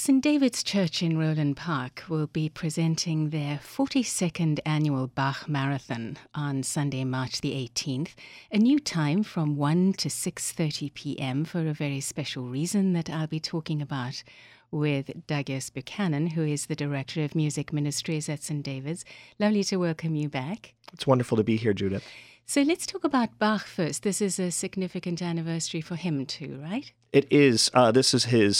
St. David's Church in Roland Park will be presenting their 42nd annual Bach Marathon on Sunday, March the 18th, a new time from 1 to 6:30 p.m. for a very special reason that I'll be talking about with Douglas Buchanan, who is the Director of Music Ministries at St. David's. Lovely to welcome you back. It's wonderful to be here, Judith. So let's talk about Bach first. This is a significant anniversary for him too, right? It is. This is his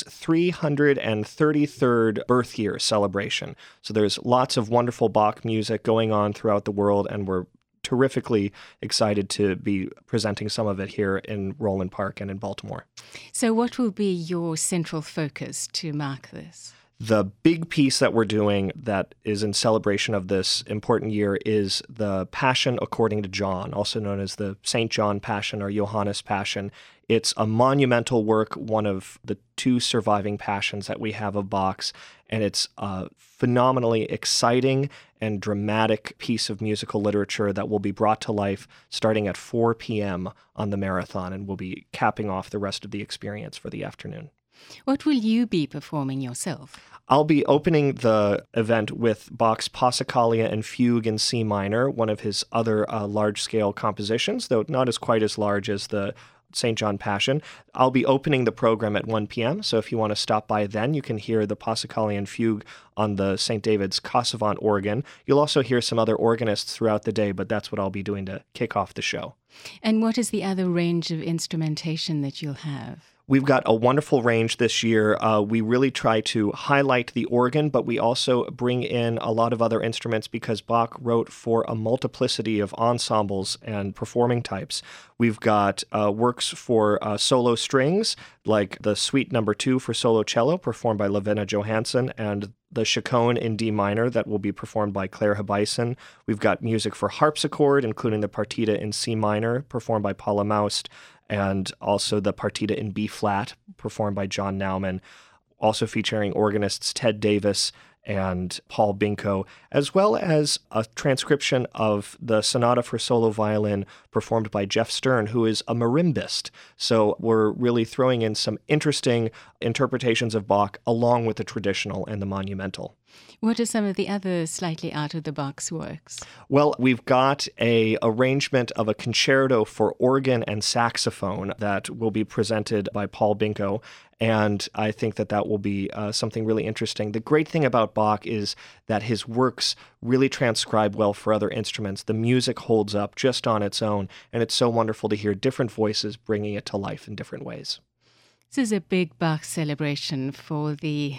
333rd birth year celebration. So there's lots of wonderful Bach music going on throughout the world, and we're terrifically excited to be presenting some of it here in Roland Park and in Baltimore. So what will be your central focus to mark this? The big piece that we're doing that is in celebration of this important year is the Passion According to John, also known as the St. John Passion or Johannes Passion. It's a monumental work, one of the two surviving passions that we have of Bach's, and it's a phenomenally exciting and dramatic piece of musical literature that will be brought to life starting at 4 p.m. on the marathon, and we'll be capping off the rest of the experience for the afternoon. What will you be performing yourself? I'll be opening the event with Bach's Passacaglia and Fugue in C minor, one of his other large-scale compositions, though not as quite as large as the St. John Passion. I'll be opening the program at 1 p.m., so if you want to stop by then, you can hear the Passacaglia and Fugue on the St. David's Cassavant organ. You'll also hear some other organists throughout the day, but that's what I'll be doing to kick off the show. And what is the other range of instrumentation that you'll have? We've got a wonderful range this year. We really try to highlight the organ, but we also bring in a lot of other instruments because Bach wrote for a multiplicity of ensembles and performing types. We've got works for solo strings, like the Suite No. 2 for solo cello, performed by Lavinia Johansson, and the Chaconne in D minor that will be performed by Claire Hebeisen. We've got music for harpsichord, including the Partita in C minor, performed by Paula Maust, and also the Partita in B-flat, performed by John Naumann, also featuring organists Ted Davis and Paul Binko, as well as a transcription of the Sonata for Solo Violin performed by Jeff Stern, who is a marimbist. So we're really throwing in some interesting interpretations of Bach along with the traditional and the monumental. What are some of the other slightly out-of-the-box works? Well, we've got an arrangement of a concerto for organ and saxophone that will be presented by Paul Binko, and I think that will be something really interesting. The great thing about Bach is that his works really transcribe well for other instruments. The music holds up just on its own, and it's so wonderful to hear different voices bringing it to life in different ways. This is a big Bach celebration for the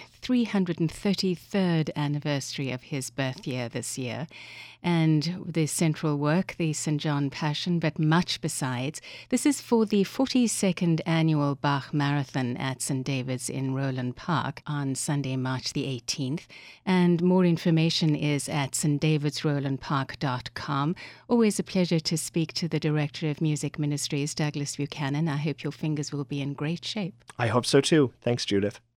333rd anniversary of his birth year this year, and the central work, the St. John Passion, but much besides. This is for the 42nd annual Bach Marathon at St. David's in Roland Park on Sunday, March the 18th, and more information is at stdavidsrolandpark.com. Always a pleasure to speak to the Director of Music Ministries, Douglas Buchanan. I hope your fingers will be in great shape. I hope so too. Thanks, Judith.